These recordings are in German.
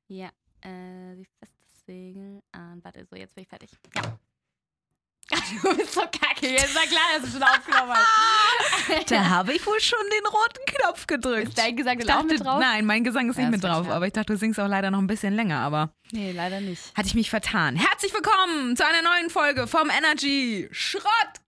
Ja, die feste Segel an. Warte, so, jetzt bin ich fertig. Ja. Du bist so kacke. Jetzt war klar, dass du schon aufgenommen hast. Da habe ich wohl schon den roten Knopf gedrückt. Ist dein Gesang auch mit drauf? Nein, mein Gesang ist nicht mit drauf. klar. Aber ich dachte, du singst auch leider noch ein bisschen länger. Aber Nee, leider nicht. hatte ich mich vertan. Herzlich willkommen zu einer neuen Folge vom Energy Schrottcast.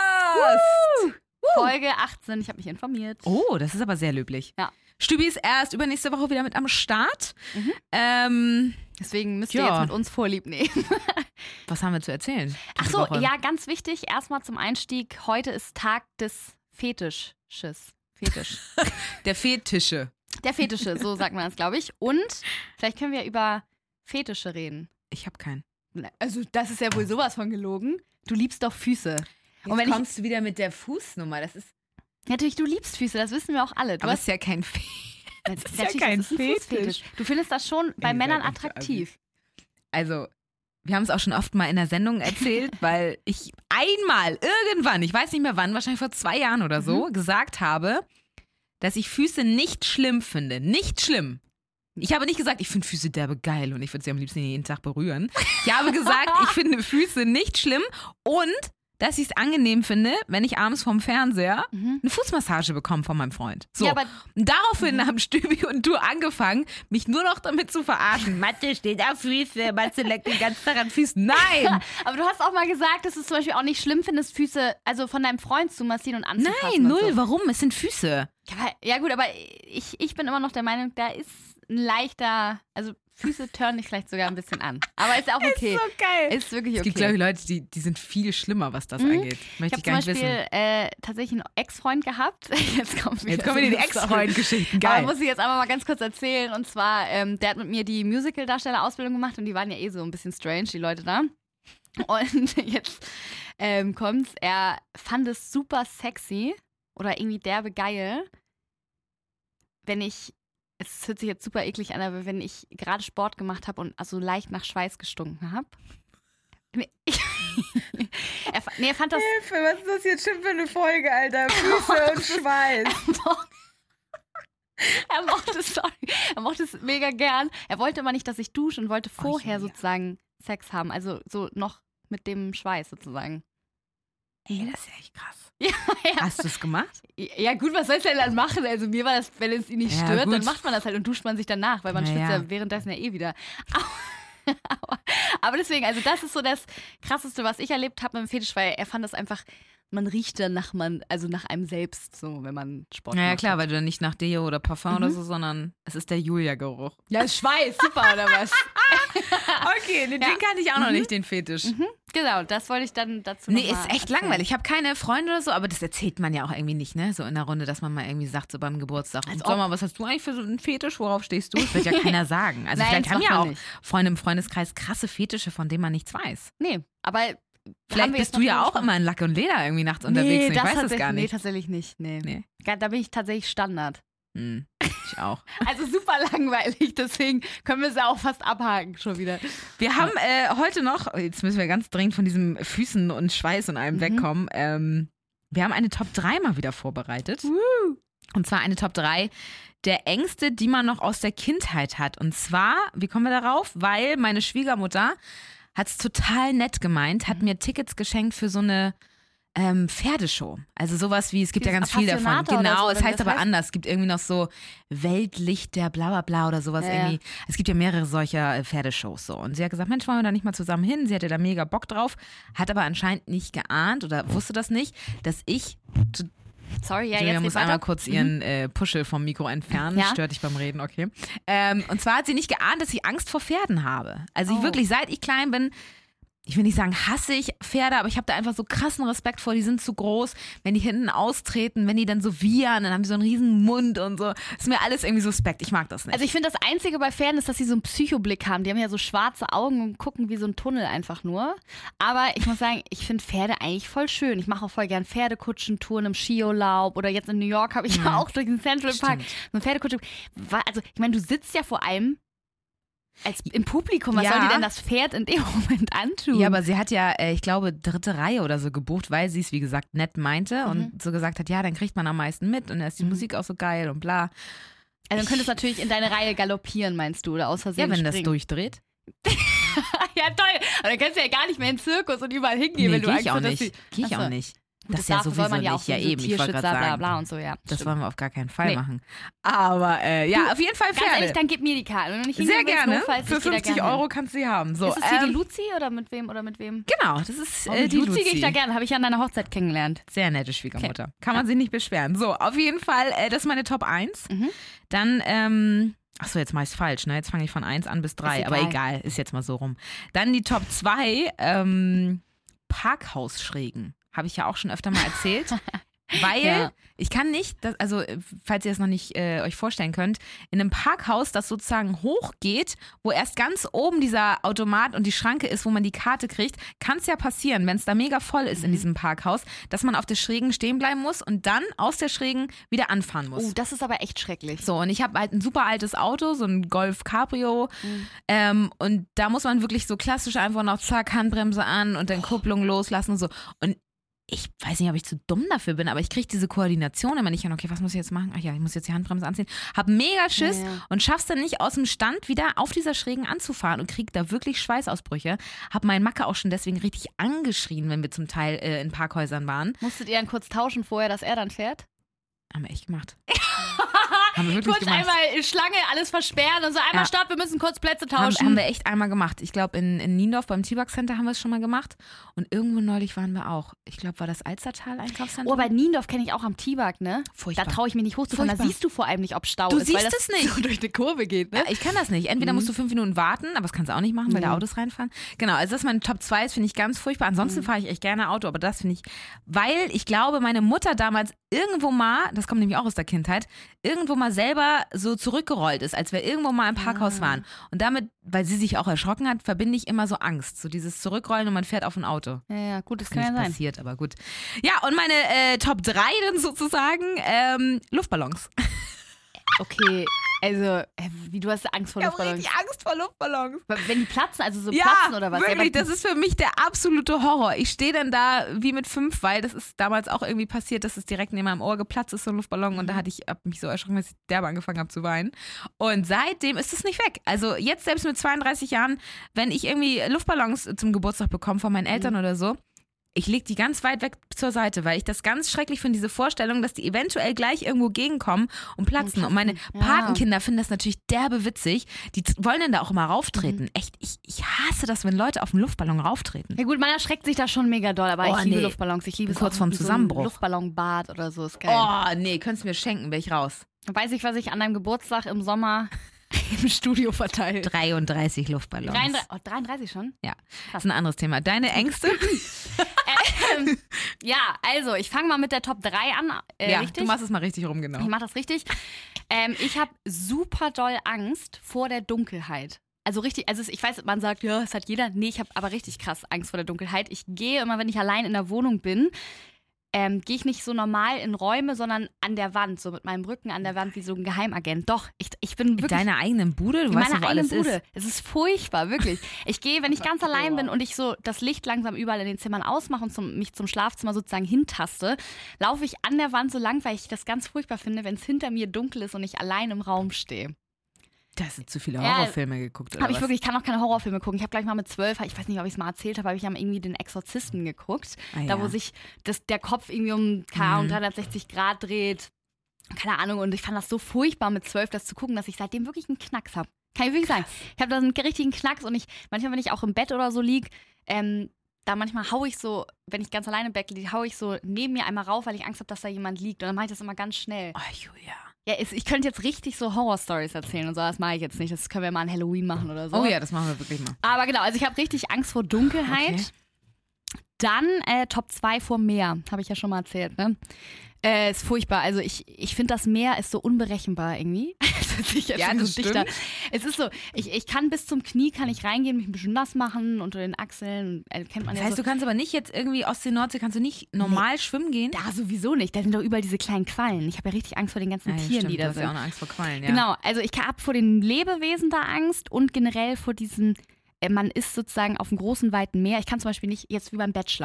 Folge 18, ich habe mich informiert. Oh, das ist aber sehr löblich. Ja. Stübi ist erst übernächste Woche wieder mit am Start. Deswegen müsst ihr Ja. jetzt mit uns Vorlieb nehmen. Was haben wir zu erzählen? Ach diese so, Woche? ja, ganz wichtig, erstmal zum Einstieg. Heute ist Tag des Fetisches. Fetisch. Der Fetische. Der Fetische, so sagt man das, glaube ich. Und vielleicht können wir über Fetische reden. Ich habe keinen. Also, das ist ja wohl sowas von gelogen. Du liebst doch Füße. Und wenn kommst du wieder mit der Fußnummer. Das ist, Natürlich, du liebst Füße, das wissen wir auch alle. Du aber es hast ist ja kein Fetisch. natürlich, ja kein das ist ein Fußfetisch. Du findest das schon bei Ihr Männern seid echt so attraktiv. Also, wir haben es auch schon oft mal in der Sendung erzählt, weil ich einmal, irgendwann, ich weiß nicht mehr wann, wahrscheinlich vor 2 Jahren oder so, gesagt habe, dass ich Füße nicht schlimm finde. Nicht schlimm. Ich habe nicht gesagt, ich finde Füße derbe geil und ich würde sie am liebsten jeden Tag berühren. Ich habe gesagt, ich finde Füße nicht schlimm und dass ich es angenehm finde, wenn ich abends vom Fernseher eine Fußmassage bekomme von meinem Freund. So. Ja, aber Und daraufhin haben Stübi und du angefangen, mich nur noch damit zu verarschen. Mathe steht auf Füße, Mathe leckt den ganzen Tag an Füßen. Nein! Aber du hast auch mal gesagt, dass du es zum Beispiel auch nicht schlimm findest, Füße, also von deinem Freund zu massieren und anzufassen. Nein, und null. So. Warum? Es sind Füße. Ja gut, aber ich bin immer noch der Meinung, da ist ein leichter, also Füße turnen dich vielleicht sogar ein bisschen an. Aber ist auch okay. Ist so geil. Ist wirklich okay. Es gibt, glaube ich, Leute, die sind viel schlimmer, was das angeht. Möchte Ich ich habe gar zum nicht Beispiel wissen. Tatsächlich einen Ex-Freund gehabt. Jetzt kommen wir Jetzt kommen die Ex-Freund-Geschichten. Aber Geil. muss ich jetzt einfach mal ganz kurz erzählen. Und zwar, der hat mit mir die Musical-Darsteller-Ausbildung gemacht und die waren ja eh so ein bisschen strange, die Leute da. Und jetzt kommt's, er fand es super sexy oder irgendwie derbe geil, wenn ich, es hört sich jetzt super eklig an, aber wenn ich gerade Sport gemacht habe und also leicht nach Schweiß gestunken habe. Er fand das. Hilfe, was ist das jetzt schon für eine Folge, Alter? Füße und Schweiß. Er mochte es mega gern. Er wollte immer nicht, dass ich dusche und wollte vorher sozusagen Sex haben. Also so noch mit dem Schweiß sozusagen. Ey, das ist ja echt krass. Ja. Hast du es gemacht? Ja gut, was sollst du denn dann machen? Also mir war das, wenn es ihn nicht Ja, stört, gut. dann macht man das halt und duscht man sich danach, weil man schwitzt Ja. ja währenddessen ja eh wieder. Aber deswegen, also das ist so das Krasseste, was ich erlebt habe mit dem Fetisch, weil er fand das einfach, man riecht dann nach einem selbst, so, wenn man Sport Ja, macht. klar, weil du dann nicht nach Deo oder Parfum oder so, sondern es ist der Julia-Geruch. Ja, Schweiß, super, oder was? Okay, den kannte ich auch noch nicht, den Fetisch. Genau, das wollte ich dann dazu Nee, noch mal ist echt erzählen. langweilig. Ich habe keine Freunde oder so, aber das erzählt man ja auch irgendwie nicht, ne? So in der Runde, dass man mal irgendwie sagt, so beim Geburtstag. Als Und sag mal, was hast du eigentlich für so einen Fetisch? Worauf stehst du? Das wird ja keiner sagen. Also Nein, vielleicht das haben macht ja man auch nicht. Freunde im Freundeskreis krasse Fetische, von denen man nichts weiß. Nee, aber Vielleicht haben wir bist jetzt du noch ja nicht auch immer in Lack und Leder irgendwie nachts unterwegs. Und ich weiß es gar Nee, nicht. tatsächlich nicht. Nee. Nee. Da bin ich tatsächlich Standard. Ich auch. Also super langweilig, deswegen können wir es ja auch fast abhaken schon wieder. Wir haben heute noch, jetzt müssen wir ganz dringend von diesem Füßen und Schweiß und allem wegkommen. Wir haben eine Top 3 mal wieder vorbereitet. Und zwar eine Top 3 der Ängste, die man noch aus der Kindheit hat. Und zwar, wie kommen wir darauf? Weil meine Schwiegermutter hat es total nett gemeint, hat mir Tickets geschenkt für so eine Pferdeshow. Also sowas wie, es gibt ja ganz viel davon. Appassionata oder Genau, so, es wenn heißt das aber heißt. anders. Es gibt irgendwie noch so Weltlichter, bla bla bla oder sowas Ja, irgendwie. Es gibt ja mehrere solcher Pferdeshows so. Und sie hat gesagt, Mensch, wollen wir da nicht mal zusammen hin? Sie hatte da mega Bock drauf, hat aber anscheinend nicht geahnt oder wusste das nicht, dass ich, Sorry, ja, Julia jetzt muss geht einmal weiter. kurz ihren Puschel vom Mikro entfernen. Ja. Stört dich beim Reden, okay. Und zwar hat sie nicht geahnt, dass ich Angst vor Pferden habe. Also ich Oh. wirklich, seit ich klein bin, ich will nicht sagen, hasse ich Pferde, aber ich habe da einfach so krassen Respekt vor. Die sind zu groß, wenn die hinten austreten, wenn die dann so wiehern, dann haben die so einen riesen Mund und so. Das ist mir alles irgendwie suspekt. Ich mag das nicht. Also ich finde, das Einzige bei Pferden ist, dass sie so einen Psychoblick haben. Die haben ja so schwarze Augen und gucken wie so ein Tunnel einfach nur. Aber ich muss sagen, ich finde Pferde eigentlich voll schön. Ich mache auch voll gern Pferdekutschentouren im Skiurlaub oder jetzt in New York habe ich ja auch durch den Central Park Stimmt. so eine Pferdekutsche. Also ich meine, du sitzt ja vor allem im Publikum. Was Ja. soll dir denn das Pferd in dem Moment antun? Ja, aber sie hat ja, ich glaube, 3. Reihe oder so gebucht, weil sie es, wie gesagt, nett meinte und so gesagt hat, ja, dann kriegt man am meisten mit und da ist die Musik auch so geil und bla. Also dann könntest du natürlich in deine Reihe galoppieren, meinst du, oder aus Versehen Ja, wenn das springen. durchdreht. Ja, toll. Aber dann kannst du ja gar nicht mehr in den Zirkus und überall hingehen, wenn du geh Angst ich auch hast, dass nicht. die... Geh ich Achso. auch nicht. Gut, Das ist ja darf- sowieso soll man ja auch nicht. Ja, so eben, ich wollte Tierschützer, gerade bla sagen. bla und so, ja. Das stimmt. wollen wir auf gar keinen Fall Nee. machen. Aber ja, auf jeden Fall Ganz Pferde. ehrlich, dann gib mir die Karte. Wenn du nicht Sehr hingehen willst, gerne. notfalls, Für ich geh da 50 gerne hin. Euro kannst du sie haben. So, Ist es hier die Luzi oder mit wem? Genau, das ist Mit die Luzi gehe ich da Luzi. gerne. Habe ich ja an deiner Hochzeit kennengelernt. Sehr nette Schwiegermutter. Kann man sich nicht beschweren. So, auf jeden Fall, das ist meine Top 1. Mhm. Dann, achso, jetzt mache ich es falsch, ne? Jetzt fange ich von 1 an bis 3. Ist Aber egal. egal, ist jetzt mal so rum. Dann die Top 2, Parkhausschrägen. Habe ich ja auch schon öfter mal erzählt. Weil Ja. ich kann nicht, also falls ihr das noch nicht euch vorstellen könnt, in einem Parkhaus, das sozusagen hochgeht, wo erst ganz oben dieser Automat und die Schranke ist, wo man die Karte kriegt, kann es ja passieren, wenn es da mega voll ist in diesem Parkhaus, dass man auf der Schrägen stehen bleiben muss und dann aus der Schrägen wieder anfahren muss. Oh, das ist aber echt schrecklich. So, und ich habe halt ein super altes Auto, so ein Golf Cabrio. Und da muss man wirklich so klassisch einfach noch zack, Handbremse an und dann Kupplung loslassen und so. Und ich weiß nicht, ob ich zu dumm dafür bin, aber ich kriege diese Koordination immer nicht an. Okay, was muss ich jetzt machen? Ach ja, ich muss jetzt die Handbremse anziehen. Hab mega Schiss Ja. und schaff's dann nicht aus dem Stand wieder auf dieser Schrägen anzufahren und krieg da wirklich Schweißausbrüche. Hab meinen Macker auch schon deswegen richtig angeschrien, wenn wir zum Teil in Parkhäusern waren. Musstet ihr dann kurz tauschen vorher, dass er dann fährt? Haben wir echt gemacht. Haben wir wirklich Kurz gemacht. einmal Schlange, alles versperren und so einmal Ja. stopp, wir müssen kurz Plätze Haben tauschen. wir echt einmal gemacht. Ich glaube, in Niendorf beim T-Bug Center haben wir es schon mal gemacht. Und irgendwo neulich waren wir auch. Ich glaube, war das Alstertal Einkaufszentrum? Oh, bei Niendorf kenne ich auch am T-Bug, ne? Furchtbar. Da traue ich mich nicht hochzufahren. Da Furchtbar. siehst du vor allem nicht, ob Stau Du ist. weil siehst das es nicht. so durch eine Kurve geht, ne? Ja, ich kann das nicht. Entweder musst du 5 Minuten warten, aber das kannst du auch nicht machen, weil Nee. da Autos reinfahren. Genau, also das ist meine Top 2, das finde ich ganz furchtbar. Ansonsten fahre ich echt gerne Auto, aber das finde ich, weil ich glaube, meine Mutter damals irgendwo mal, das kommt nämlich auch aus der Kindheit, irgendwo mal selber so zurückgerollt ist, als wir irgendwo mal im Parkhaus waren. Und damit, weil sie sich auch erschrocken hat, verbinde ich immer so Angst. So dieses Zurückrollen und man fährt auf ein Auto. Ja, gut, das Ist kann nicht ja sein. passiert, aber gut. Ja, und meine Top 3 dann sozusagen, Luftballons. Okay, also, wie du hast Angst vor Ich habe Luftballons. richtig Angst vor Luftballons. Wenn die platzen, also so Ja, platzen oder was? wirklich, Ja, das ist für mich der absolute Horror. Ich stehe dann da wie mit 5, weil das ist damals auch irgendwie passiert, dass es direkt neben meinem Ohr geplatzt ist, so ein Luftballon. Und da hab mich so erschrocken, dass ich derbe angefangen habe zu weinen. Und seitdem ist es nicht weg. Also jetzt selbst mit 32 Jahren, wenn ich irgendwie Luftballons zum Geburtstag bekomme von meinen Eltern oder so, ich lege die ganz weit weg zur Seite, weil ich das ganz schrecklich finde, diese Vorstellung, dass die eventuell gleich irgendwo gegenkommen und platzen. Und meine Ja. Patenkinder finden das natürlich derbe witzig. Die wollen dann da auch immer rauftreten. Echt, ich hasse das, wenn Leute auf dem Luftballon rauftreten. Ja gut, man erschreckt sich da schon mega doll, aber Oh, ich liebe nee. Luftballons. Ich liebe es Kurz auch vorm mit so einem Zusammenbruch. Luftballonbad oder so, ist geil. Oh, nee, könntest du mir schenken, wäre ich raus. Weiß ich, was ich an deinem Geburtstag im Sommer im Studio verteilt. 33 Luftballons. 33 schon? Ja, das ist ein anderes Thema. Deine Ängste? Ja, also ich fange mal mit der Top 3 an. Ja, Richtig? du machst es mal richtig rum, genau. Ich mache das richtig. Ich habe super doll Angst vor der Dunkelheit. Also richtig, ich weiß, man sagt, ja, es hat jeder. Nee, ich habe aber richtig krass Angst vor der Dunkelheit. Ich gehe immer, wenn ich allein in der Wohnung bin, gehe ich nicht so normal in Räume, sondern an der Wand, so mit meinem Rücken an der Wand wie so ein Geheimagent. Doch, ich bin In wirklich... deiner eigenen Bude? Du In weißt meiner doch, wo alles eigenen Bude. ist. Es ist furchtbar, wirklich. Ich gehe, wenn ich ganz allein bin und ich so das Licht langsam überall in den Zimmern ausmache und mich zum Schlafzimmer sozusagen hintaste, laufe ich an der Wand so lang, weil ich das ganz furchtbar finde, wenn es hinter mir dunkel ist und ich allein im Raum stehe. Da hast du zu viele Ja, Horrorfilme geguckt, oder Habe ich was? wirklich, ich kann auch keine Horrorfilme gucken. Ich habe gleich mal mit 12, ich weiß nicht, ob ich es mal erzählt habe, ich irgendwie den Exorzisten geguckt. Ah, Da, ja. wo sich der Kopf irgendwie um 360 Grad dreht. Keine Ahnung. Und ich fand das so furchtbar mit 12, das zu gucken, dass ich seitdem wirklich einen Knacks habe. Kann ich wirklich sagen. Ich habe da einen richtigen Knacks und manchmal, wenn ich auch im Bett oder so liege, da manchmal haue ich so, wenn ich ganz alleine im Bett liege, haue ich so neben mir einmal rauf, weil ich Angst habe, dass da jemand liegt. Und dann mache ich das immer ganz schnell. Oh, Julia. Ja, ich könnte jetzt richtig so Horror-Stories erzählen und so, das mache ich jetzt nicht. Das können wir mal an Halloween machen oder so. Oh ja, das machen wir wirklich mal. Aber genau, also ich habe richtig Angst vor Dunkelheit. Okay. Dann Top 2 vor Meer, habe ich ja schon mal erzählt, ne? Ist furchtbar. Also ich finde, das Meer ist so unberechenbar irgendwie. Ja, das stimmt. Es ist so, ich kann bis zum Knie kann ich reingehen, mich ein bisschen nass machen unter den Achseln. Kennt man Das ja heißt, so. du kannst aber nicht jetzt irgendwie Ostsee, Nordsee, kannst du nicht normal schwimmen gehen? Da sowieso nicht. Da sind doch überall diese kleinen Quallen. Ich habe ja richtig Angst vor den ganzen Ja, Tieren, stimmt, die du da hast sind. ja auch eine Angst vor Quallen, ja. Genau, also ich habe vor den Lebewesen da Angst und generell vor diesem, man ist sozusagen auf einem großen, weiten Meer. Ich kann zum Beispiel nicht, jetzt wie beim Bachelor,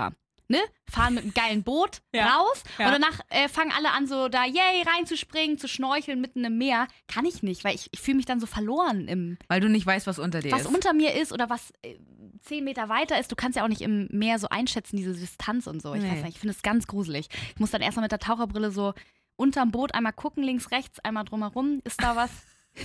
ne, fahren mit einem geilen Boot raus und danach fangen alle an so da, yay, reinzuspringen, zu schnorcheln mitten im Meer. Kann ich nicht, weil ich fühle mich dann so verloren weil du nicht weißt, was unter dir ist. Was unter mir ist oder was 10 Meter weiter ist. Du kannst ja auch nicht im Meer so einschätzen, diese Distanz und so. Ich weiß nicht, ich finde es ganz gruselig. Ich muss dann erstmal mit der Taucherbrille so unterm Boot einmal gucken, links, rechts, einmal drumherum. Ist da was?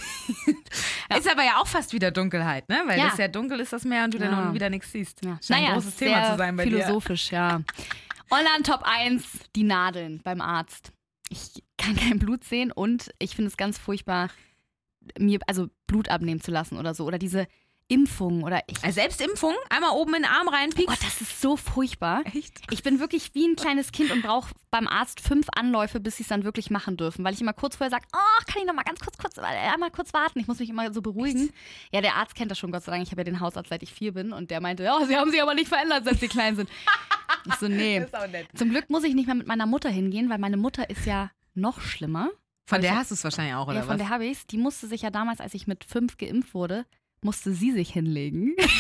Ist aber ja auch fast wieder Dunkelheit, ne? Weil das ja dunkel ist, das Meer, und du dann auch wieder nichts siehst. Ja. Scheint ein großes Thema zu sein bei philosophisch, dir. Ja. Und dann Top 1, die Nadeln beim Arzt. Ich kann kein Blut sehen und ich finde es ganz furchtbar, mir Blut abnehmen zu lassen oder so. Oder diese Impfungen oder Selbstimpfung? Einmal oben in den Arm reinpiekst? Oh Gott, das ist so furchtbar. Echt? Ich bin wirklich wie ein kleines Kind und brauche beim Arzt 5 Anläufe, bis sie es dann wirklich machen dürfen. Weil ich immer kurz vorher sage, kann ich noch mal ganz kurz einmal kurz warten. Ich muss mich immer so beruhigen. Ja, der Arzt kennt das schon, Gott sei Dank. Ich habe ja den Hausarzt, seit ich 4 bin. Und der meinte, ja, sie haben sich aber nicht verändert, seit sie klein sind. Ich so, nee. Das ist auch nett. Zum Glück muss ich nicht mehr mit meiner Mutter hingehen, weil meine Mutter ist ja noch schlimmer. Von der hast du es wahrscheinlich auch, oder was? Ja, von der habe ich es. Die musste sich ja damals, als ich mit 5 geimpft wurde, musste sie sich hinlegen. Das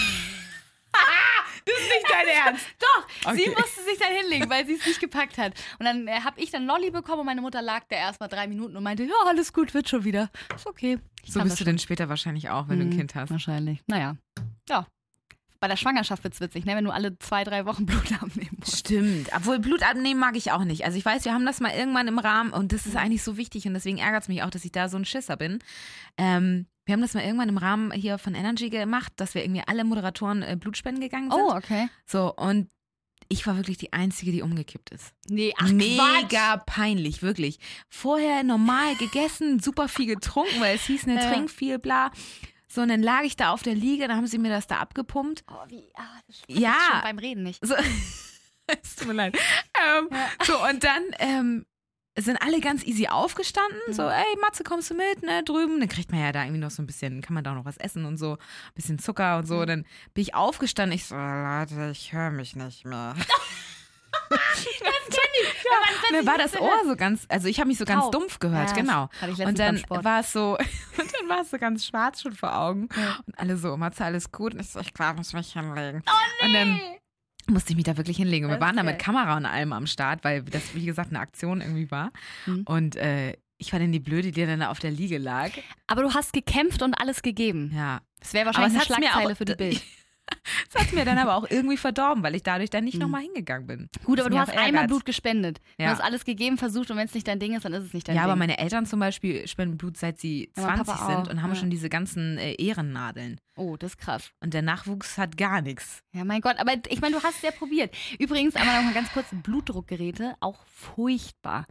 ist nicht dein Ernst. Doch, okay. Sie musste sich dann hinlegen, weil sie es nicht gepackt hat. Und dann habe ich dann Lolli bekommen und meine Mutter lag da erstmal 3 Minuten und meinte, ja, alles gut, wird schon wieder. Ist okay. So bist du denn später wahrscheinlich auch, wenn du ein Kind hast. Wahrscheinlich. Naja. Ja. Bei der Schwangerschaft wird's witzig, ne? Wenn du alle 2-3 Wochen Blut abnehmen musst. Stimmt. Obwohl Blut abnehmen mag ich auch nicht. Also ich weiß, wir haben das mal irgendwann im Rahmen und das ist eigentlich so wichtig und deswegen ärgert es mich auch, dass ich da so ein Schisser bin. Wir haben das mal irgendwann im Rahmen hier von Energy gemacht, dass wir irgendwie alle Moderatoren Blutspenden gegangen sind. Oh, okay. So, und ich war wirklich die Einzige, die umgekippt ist. Nee, Mega peinlich, wirklich. Vorher normal gegessen, super viel getrunken, weil es hieß, ne, trink viel, bla. So, und dann lag ich da auf der Liege, dann haben sie mir das da abgepumpt. Oh, das schon beim Reden nicht. So, es tut mir leid. So, und dann sind alle ganz easy aufgestanden. So, ey, Matze, kommst du mit, ne, drüben? Dann kriegt man ja da irgendwie noch so ein bisschen, kann man da auch noch was essen und so, ein bisschen Zucker und so. Dann bin ich aufgestanden, ich so, Leute, ich höre mich nicht mehr. Das kenn ich. Ja, mir war das Ohr so ganz, also ich habe mich so ganz dumpf gehört, ja, genau. Und dann war es so ganz schwarz schon vor Augen. Ja. Und alle so, Matze, alles gut? Und ich so, ich glaube, ich muss mich hinlegen. Oh nee! Und dann musste ich mich da wirklich hinlegen. Und wir waren da mit Kamera und allem am Start, weil das, wie gesagt, eine Aktion irgendwie war. Und ich war dann die Blöde, die dann da auf der Liege lag. Aber du hast gekämpft und alles gegeben. Ja. Das wäre wahrscheinlich eine Schlagzeile für die Bild. Das hat mir dann aber auch irgendwie verdorben, weil ich dadurch dann nicht nochmal hingegangen bin. Gut, aber du hast einmal Blut gespendet. Ja. Du hast alles gegeben, versucht und wenn es nicht dein Ding ist, dann ist es nicht dein Ding. Ja, aber meine Eltern zum Beispiel spenden Blut, seit sie 20 sind und haben schon diese ganzen Ehrennadeln. Oh, das ist krass. Und der Nachwuchs hat gar nichts. Ja, mein Gott, aber ich meine, du hast es ja probiert. Übrigens, aber noch mal ganz kurz, Blutdruckgeräte, auch furchtbar.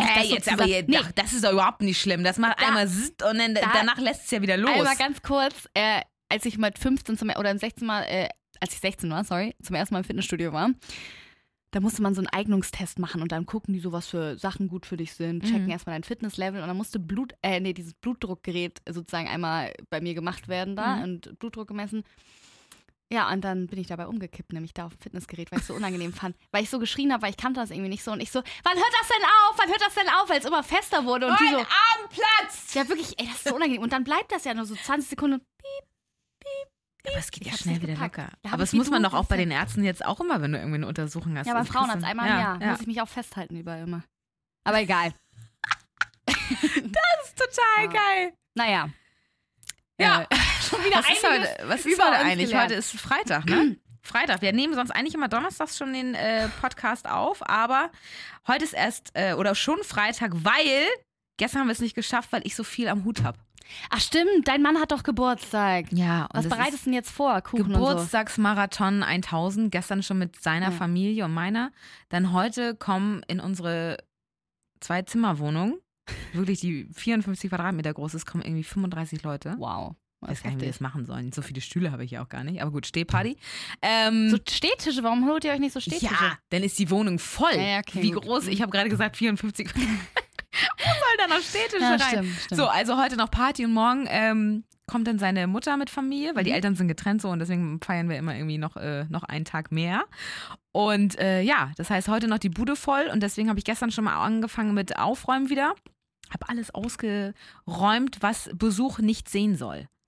Das ist doch überhaupt nicht schlimm. Das macht einmal und dann danach lässt es ja wieder los. Einmal ganz kurz, als ich mit 15 oder 16 Mal, als ich 16 war, zum ersten Mal im Fitnessstudio war, da musste man so einen Eignungstest machen und dann gucken die so, was für Sachen gut für dich sind, checken erstmal dein Fitnesslevel und dann musste dieses Blutdruckgerät sozusagen einmal bei mir gemacht werden da und Blutdruck gemessen. Ja, und dann bin ich dabei umgekippt, nämlich da auf dem Fitnessgerät, weil ich es so unangenehm fand. Weil ich so geschrien habe, weil ich kannte das irgendwie nicht so. Und ich so, wann hört das denn auf? Wann hört das denn auf? Weil es immer fester wurde. Und die so, Arm platzt! Ja, wirklich, ey, das ist so unangenehm. Und dann bleibt das ja nur so 20 Sekunden. Piep, piep, piep. Aber es geht ja schnell wieder locker. Ja, aber das muss man doch auch bei den Ärzten jetzt auch immer, wenn du irgendwie eine Untersuchung hast. Ja, bei Frauen hat's einmal im Jahr. Muss ich mich auch festhalten überall immer. Aber egal. Das ist total geil. Naja. Ja. Schon wieder was ist heute eigentlich? Gelernt. Heute ist Freitag, ne? Freitag. Wir nehmen sonst eigentlich immer donnerstags schon den Podcast auf, aber heute ist erst oder schon Freitag, weil gestern haben wir es nicht geschafft, weil ich so viel am Hut habe. Ach stimmt, dein Mann hat doch Geburtstag. Ja. Was bereitest du denn jetzt vor? Kuchen Geburtstagsmarathon 1000, gestern schon mit seiner Familie und meiner. Dann heute kommen in unsere 2-Zimmer-Wohnung, wirklich die 54 Quadratmeter groß ist, kommen irgendwie 35 Leute. Wow. Ich weiß gar nicht, wie wir das machen sollen. So viele Stühle habe ich ja auch gar nicht. Aber gut, Stehparty. So Stehtische, warum holt ihr euch nicht so Stehtische? Ja, dann ist die Wohnung voll. Ja, okay, wie groß? Ich habe gerade gesagt 54. Wo soll da noch Stehtische rein? Stimmt. So, also heute noch Party und morgen kommt dann seine Mutter mit Familie, weil die Eltern sind getrennt so und deswegen feiern wir immer irgendwie noch einen Tag mehr. Und das heißt heute noch die Bude voll und deswegen habe ich gestern schon mal angefangen mit Aufräumen wieder. Habe alles ausgeräumt, was Besuch nicht sehen soll.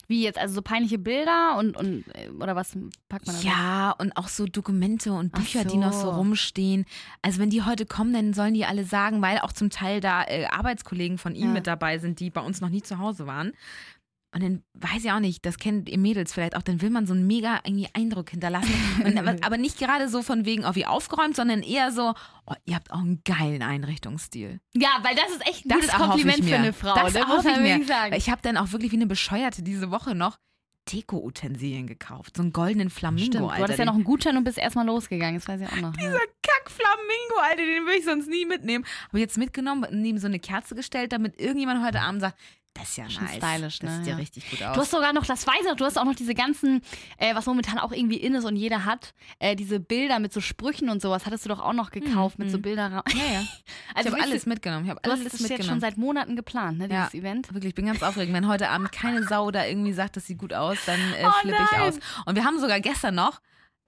Wie jetzt, also so peinliche Bilder und oder was packt man da? Ja, und auch so Dokumente und Bücher, die noch so rumstehen. Also wenn die heute kommen, dann sollen die alle sagen, weil auch zum Teil da Arbeitskollegen von ihm mit dabei sind, die bei uns noch nie zu Hause waren. Und dann weiß ich auch nicht, das kennt ihr Mädels vielleicht auch, dann will man so einen mega irgendwie Eindruck hinterlassen. Aber nicht gerade so von wegen, wie aufgeräumt, sondern eher so, ihr habt auch einen geilen Einrichtungsstil. Ja, weil das ist echt ein gutes Kompliment für eine Frau. Das muss ich mir. Sagen. Ich habe dann auch wirklich wie eine Bescheuerte diese Woche noch Deko-Utensilien gekauft. So einen goldenen Flamingo, Stimmt, Alter. Du hattest ja noch einen Gutschein und bist erstmal losgegangen, das weiß ich auch noch. Dieser Kack-Flamingo, Alter, den würde ich sonst nie mitnehmen. Habe jetzt mitgenommen, neben so eine Kerze gestellt, damit irgendjemand heute Abend sagt, das ist ja schon nice. Stylisch, ne? Das sieht ja richtig gut aus. Du hast sogar noch, das weiß ich noch, du hast auch noch diese ganzen, was momentan auch irgendwie in ist und jeder hat, diese Bilder mit so Sprüchen und sowas, hattest du doch auch noch gekauft mit so Bilder. Ja. Also ich habe alles mitgenommen. Du hast das jetzt schon seit Monaten geplant, ne, dieses Event. Wirklich, ich bin ganz aufgeregt. Wenn heute Abend keine Sau da irgendwie sagt, das sieht gut aus, dann flippe ich aus. Und wir haben sogar gestern noch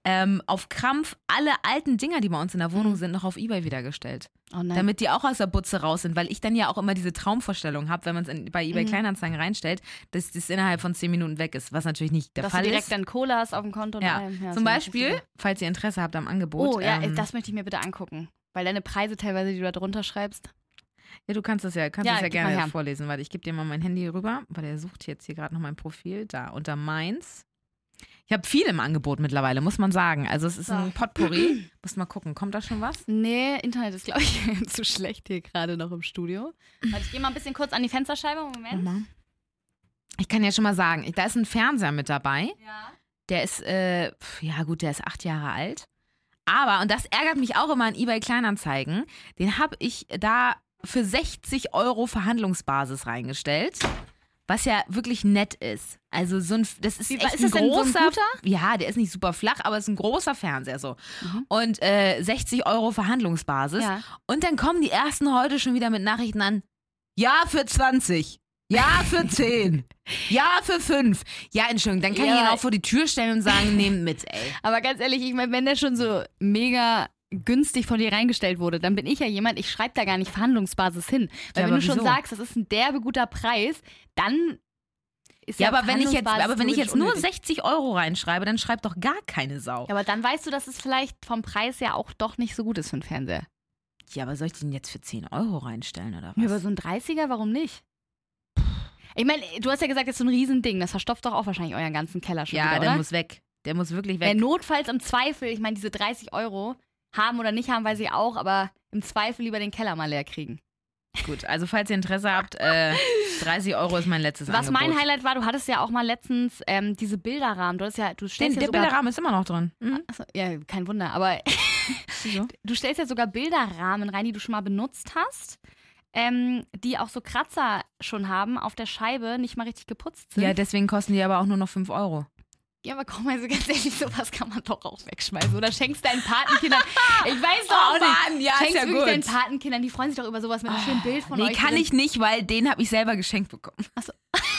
auf Krampf alle alten Dinger, die bei uns in der Wohnung sind, noch auf eBay wieder gestellt. Oh nein. Damit die auch aus der Butze raus sind, weil ich dann ja auch immer diese Traumvorstellung habe, wenn man es bei eBay Kleinanzeigen reinstellt, dass das innerhalb von 10 Minuten weg ist, was natürlich nicht der Fall ist. Dass du direkt dann Cola hast auf dem Konto. Ja. Und Zum Beispiel, falls ihr Interesse habt am Angebot. Oh ja, das möchte ich mir bitte angucken, weil deine Preise teilweise, die du da drunter schreibst. Ja, du kannst das ja gerne vorlesen, weil ich gebe dir mal mein Handy rüber, weil er sucht jetzt hier gerade noch mein Profil, da unter meins. Ich habe viel im Angebot mittlerweile, muss man sagen. Also es ist ein Potpourri. Muss mal gucken, kommt da schon was? Nee, Internet ist, glaube ich, zu schlecht hier gerade noch im Studio. Warte, ich gehe mal ein bisschen kurz an die Fensterscheibe. Moment. Ich kann ja schon mal sagen, da ist ein Fernseher mit dabei. Ja. Der ist, der ist 8 Jahre alt. Aber, und das ärgert mich auch immer an eBay Kleinanzeigen, den habe ich da für 60 € Verhandlungsbasis reingestellt. Was ja wirklich nett ist. Also das ist echt ein großer. So ein guter? Ja, der ist nicht super flach, aber es ist ein großer Fernseher so. Und 60 € Verhandlungsbasis. Ja. Und dann kommen die ersten heute schon wieder mit Nachrichten an. Ja, für 20. Ja, für 10. Ja, für 5. Ja, Entschuldigung, dann kann ich ihn auch vor die Tür stellen und sagen, nehmt mit, ey. Aber ganz ehrlich, ich meine, wenn der schon so mega günstig von dir reingestellt wurde, dann bin ich ja jemand, ich schreibe da gar nicht Verhandlungsbasis hin. Weil wenn du schon sagst, das ist ein derbe guter Preis, dann ist aber wenn ich jetzt nur unnötig. 60 € reinschreibe, dann schreibt doch gar keine Sau. Ja, aber dann weißt du, dass es vielleicht vom Preis ja auch doch nicht so gut ist für einen Fernseher. Ja, aber soll ich den jetzt für 10 € reinstellen oder was? Ja, aber so ein 30er, warum nicht? Ich meine, du hast ja gesagt, das ist so ein Riesending, das verstopft doch auch wahrscheinlich euren ganzen Keller schon wieder, oder? Der muss weg. Der muss wirklich weg. Notfalls im Zweifel, ich meine, diese 30 € haben oder nicht haben, weiß ich auch, aber im Zweifel lieber den Keller mal leer kriegen. Gut, also falls ihr Interesse habt, 30 € ist mein letztes Angebot. Was mein Highlight war, du hattest ja auch mal letztens diese Bilderrahmen. Der Bilderrahmen ist immer noch drin. Mhm. Achso, ja, kein Wunder, aber du stellst ja sogar Bilderrahmen rein, die du schon mal benutzt hast, die auch so Kratzer schon haben, auf der Scheibe nicht mal richtig geputzt sind. Ja, deswegen kosten die aber auch nur noch 5 €. Ja, aber komm, also ganz ehrlich, sowas kann man doch auch wegschmeißen. Oder schenkst deinen Patenkindern. Ich weiß doch auch nicht. Mann, ja, schenkst ist ja wirklich gut. deinen Patenkindern, die freuen sich doch über sowas mit einem schönen Bild von euch. Nee, kann ich nicht, weil den habe ich selber geschenkt bekommen. Achso.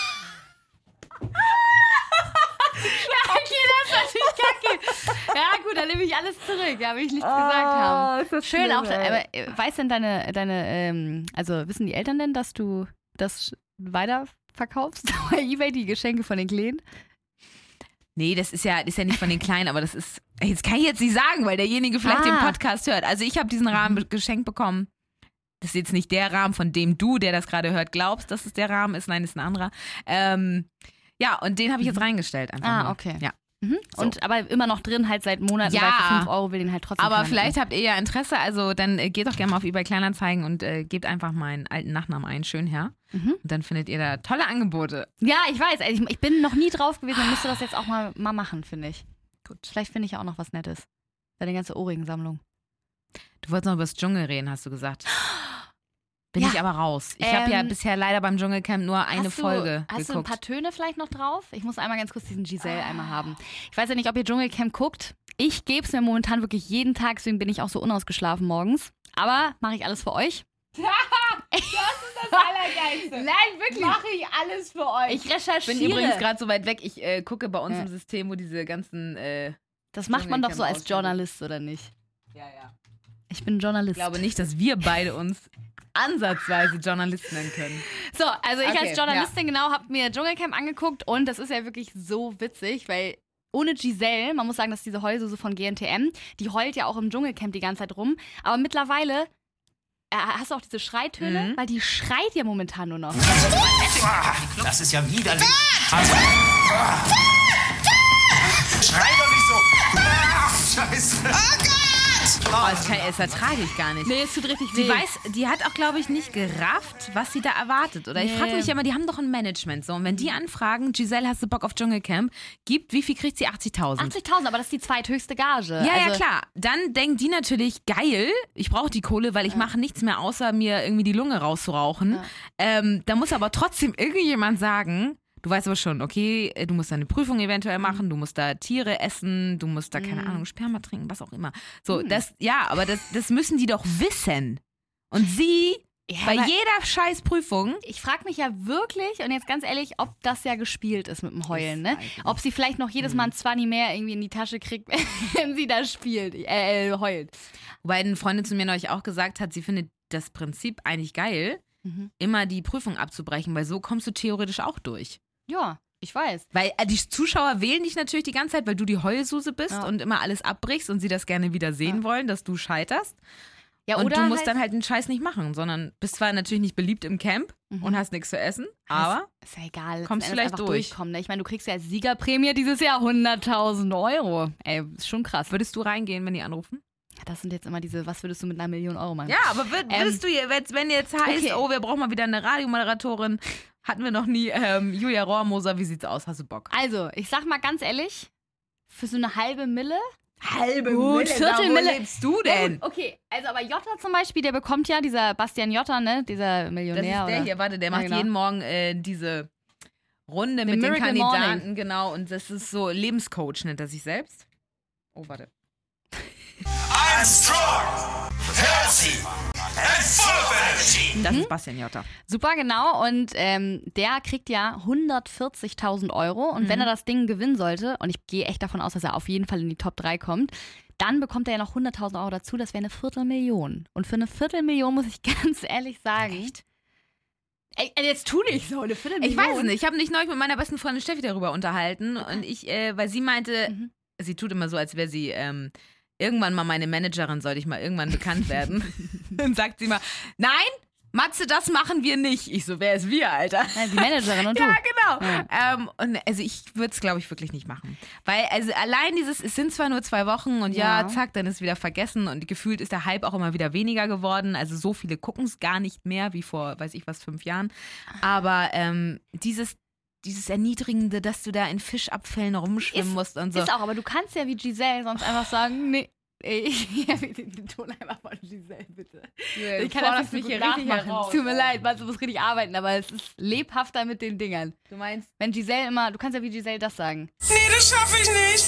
Ja, okay, das ist natürlich kacke. Ja, gut, dann nehme ich alles zurück. Da will ich nichts gesagt haben. Ist das Schön schlimm, auch. Aber weiß denn also wissen die Eltern denn, dass du das weiterverkaufst bei eBay, die Geschenke von den Kleinen? Nee, das ist ja nicht von den Kleinen, aber das ist, jetzt kann ich jetzt nicht sagen, weil derjenige vielleicht den Podcast hört. Also ich habe diesen Rahmen geschenkt bekommen. Das ist jetzt nicht der Rahmen, von dem du, der das gerade hört, glaubst, dass es der Rahmen ist. Nein, ist ein anderer. Ja, und den habe ich jetzt reingestellt einfach nur. Okay. Ja. So. Und aber immer noch drin, halt seit Monaten, weil für 5 € will den halt trotzdem. Aber vielleicht habt ihr ja Interesse, also dann geht doch gerne mal auf eBay Kleinanzeigen und gebt einfach meinen alten Nachnamen ein, schön her. Und dann findet ihr da tolle Angebote. Ja, ich weiß, also ich bin noch nie drauf gewesen, dann müsst ihr das jetzt auch mal machen, finde ich. Gut. Vielleicht finde ich ja auch noch was Nettes. Deine ganze Ohrringensammlung. Du wolltest noch über das Dschungel reden, hast du gesagt. Bin ich aber raus. Ich habe ja bisher leider beim Dschungelcamp nur eine Folge geguckt. Hast du ein paar Töne vielleicht noch drauf? Ich muss einmal ganz kurz diesen Giselle einmal haben. Ich weiß ja nicht, ob ihr Dschungelcamp guckt. Ich gebe es mir momentan wirklich jeden Tag, deswegen bin ich auch so unausgeschlafen morgens. Aber mache ich alles für euch. Ja, das ist das Allergeilste. Nein, wirklich. Mache ich alles für euch. Ich recherchiere. Ich bin übrigens gerade so weit weg. Ich gucke bei uns im System, wo diese ganzen das macht man doch so als Journalist, oder nicht? Ja. Ich bin Journalist. Ich glaube nicht, dass wir beide uns ansatzweise Journalist nennen können. So, also ich Okay, als Journalistin genau habe mir Dschungelcamp angeguckt und das ist ja wirklich so witzig, weil ohne Giselle, man muss sagen, dass diese Heulsuse von GNTM, die heult ja auch im Dschungelcamp die ganze Zeit rum, aber mittlerweile hast du auch diese Schreitöne, weil die schreit ja momentan nur noch. Das ist ja widerlich. Also, schrei doch nicht so. Scheiße. Das ertrage ich gar nicht. Nee, es tut richtig weh. Die hat auch, glaube ich, nicht gerafft, was sie da erwartet. Oder ich frage mich immer, die haben doch ein Management. So. Und wenn die anfragen, Giselle, hast du Bock auf Dschungelcamp? Wie viel kriegt sie? 80.000. 80.000, aber das ist die zweithöchste Gage. Ja, klar. Dann denken die natürlich, geil, ich brauche die Kohle, weil ich mache nichts mehr, außer mir irgendwie die Lunge rauszurauchen. Ja. Da muss aber trotzdem irgendjemand sagen, du weißt aber schon, okay, du musst da eine Prüfung eventuell machen, du musst da Tiere essen, du musst da, keine Ahnung, Sperma trinken, was auch immer. So, aber das müssen die doch wissen. Und sie, bei jeder scheiß Prüfung. Ich frage mich ja wirklich, und jetzt ganz ehrlich, ob das ja gespielt ist mit dem Heulen, ne? Ob sie vielleicht noch jedes Mal ein 20 mehr irgendwie in die Tasche kriegt, wenn sie da spielt, heult. Wobei eine Freundin zu mir neulich auch gesagt hat, sie findet das Prinzip eigentlich geil, immer die Prüfung abzubrechen, weil so kommst du theoretisch auch durch. Ja, ich weiß. Weil die Zuschauer wählen dich natürlich die ganze Zeit, weil du die Heulsuse bist und immer alles abbrichst und sie das gerne wieder sehen wollen, dass du scheiterst. Ja, und du musst dann halt den Scheiß nicht machen, sondern bist zwar natürlich nicht beliebt im Camp und hast nichts zu essen, aber ist ja egal, kommst vielleicht durch. Ne? Ich meine, du kriegst ja als Siegerprämie dieses Jahr 100.000 Euro. Ey, ist schon krass. Würdest du reingehen, wenn die anrufen? Das sind jetzt immer diese, was würdest du mit 1 Million Euro machen? Ja, aber würdest du, wenn jetzt heißt, wir brauchen mal wieder eine Radiomoderatorin, hatten wir noch nie, Julia Rohrmoser, wie sieht's aus? Hast du Bock? Also, ich sag mal ganz ehrlich, für so eine halbe Mille. Mille? Viertelmille. Wo lebst du denn? Ja, okay, also aber Jotta zum Beispiel, der bekommt ja, dieser Bastian Jotta, ne, dieser Millionär. Das ist der hier, der macht jeden Morgen diese Runde mit den Kandidaten, Morning. Genau, und das ist so Lebenscoach, nennt er sich selbst. Oh, warte. I'm strong, healthy and full of energy. Das ist Bastian Jotta. Super, genau. Und der kriegt ja 140.000 Euro. Und wenn er das Ding gewinnen sollte, und ich gehe echt davon aus, dass er auf jeden Fall in die Top 3 kommt, dann bekommt er ja noch 100.000 Euro dazu. Das wäre eine Viertelmillion. Und für eine Viertelmillion muss ich ganz ehrlich sagen... Echt? Ey, jetzt tu nicht so, eine Viertelmillion. Ich weiß es nicht. Ich habe mich neulich mit meiner besten Freundin Steffi darüber unterhalten. Und weil sie meinte, sie tut immer so, als wäre sie... irgendwann mal meine Managerin, sollte ich mal irgendwann bekannt werden. Dann sagt sie mal, nein, Matze, das machen wir nicht. Ich so, wer ist wir, Alter? Ja, die Managerin und du. Ja, genau. Ja. Und also ich würde es, glaube ich, wirklich nicht machen. Weil also allein es sind zwar nur 2 Wochen und zack, dann ist wieder vergessen und gefühlt ist der Hype auch immer wieder weniger geworden. Also so viele gucken es gar nicht mehr wie vor, 5 Jahren. Aber dieses Erniedrigende, dass du da in Fischabfällen rumschwimmen musst und so. Ist auch, aber du kannst ja wie Giselle sonst einfach sagen, nee, ich den Ton einfach von Giselle, bitte. Ja, ich kann das nicht so gut nachmachen. Es tut mir leid, du musst richtig arbeiten, aber es ist lebhafter mit den Dingern. Du meinst? Wenn Giselle immer, du kannst ja wie Giselle das sagen. Nee, das schaffe ich nicht.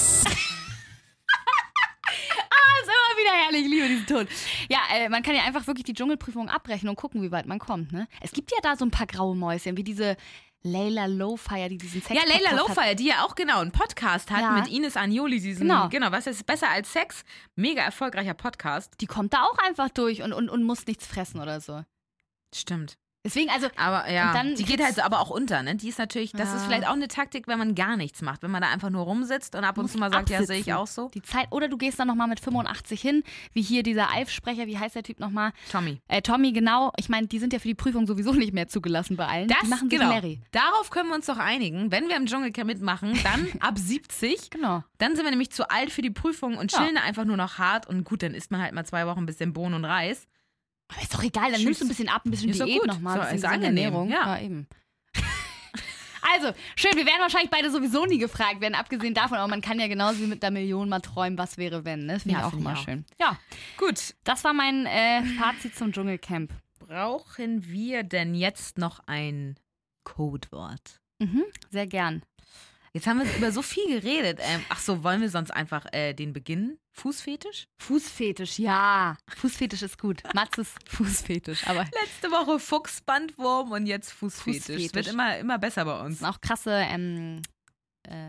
Ist immer wieder herrlich, ich liebe diesen Ton. Ja, man kann ja einfach wirklich die Dschungelprüfung abbrechen und gucken, wie weit man kommt, ne? Es gibt ja da so ein paar graue Mäuschen, wie diese Layla Lowfire, die diesen Sex Ja, Layla Lowfire, die ja auch genau einen Podcast hat mit Ines Agnoli, genau, was ist besser als Sex? Mega erfolgreicher Podcast. Die kommt da auch einfach durch und muss nichts fressen oder so. Stimmt. Deswegen, also. Aber ja, und dann die geht halt so aber auch unter, ne? Die ist natürlich, das ist vielleicht auch eine Taktik, wenn man gar nichts macht. Wenn man da einfach nur rumsitzt und ab und zu mal sagt, ja, sehe ich auch so. Die Zeit, oder du gehst dann nochmal mit 85 hin, wie hier dieser Eifsprecher, wie heißt der Typ nochmal? Tommy. Tommy, genau. Ich meine, die sind ja für die Prüfung sowieso nicht mehr zugelassen bei allen. Die machen sich Larry. Darauf können wir uns doch einigen. Wenn wir im Dschungelcamp mitmachen, dann ab 70. Genau. Dann sind wir nämlich zu alt für die Prüfung und chillen einfach nur noch hart. Und gut, dann isst man halt mal 2 Wochen ein bisschen Bohnen und Reis. Aber ist doch egal, dann nimmst du ein bisschen ab, ein bisschen Diät nochmal, ein bisschen Ernährung. Ja, eben. Also, schön, wir werden wahrscheinlich beide sowieso nie gefragt werden, abgesehen davon, aber man kann ja genauso wie mit 1 Million mal träumen, was wäre, wenn, ne? Das finde ich auch immer schön. Ja, gut. Das war mein Fazit zum Dschungelcamp. Brauchen wir denn jetzt noch ein Codewort? Sehr gern. Jetzt haben wir über so viel geredet. Ach so, wollen wir sonst einfach den beginnen? Fußfetisch? Fußfetisch, ja. Fußfetisch ist gut. Matzes Fußfetisch. Aber letzte Woche Fuchsbandwurm und jetzt Fußfetisch. Es wird immer besser bei uns. Das sind auch krasse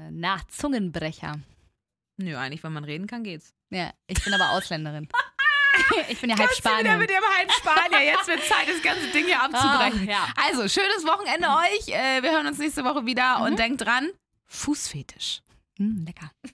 Zungenbrecher. Nö, eigentlich, wenn man reden kann, geht's. Ja, ich bin aber Ausländerin. Ich bin ja halb Spanier. Wieder mit dem halb Spanier. Jetzt wird Zeit, das ganze Ding hier abzubrechen. Ja. Also, schönes Wochenende euch. Wir hören uns nächste Woche wieder und denkt dran, Fußfetisch. Lecker.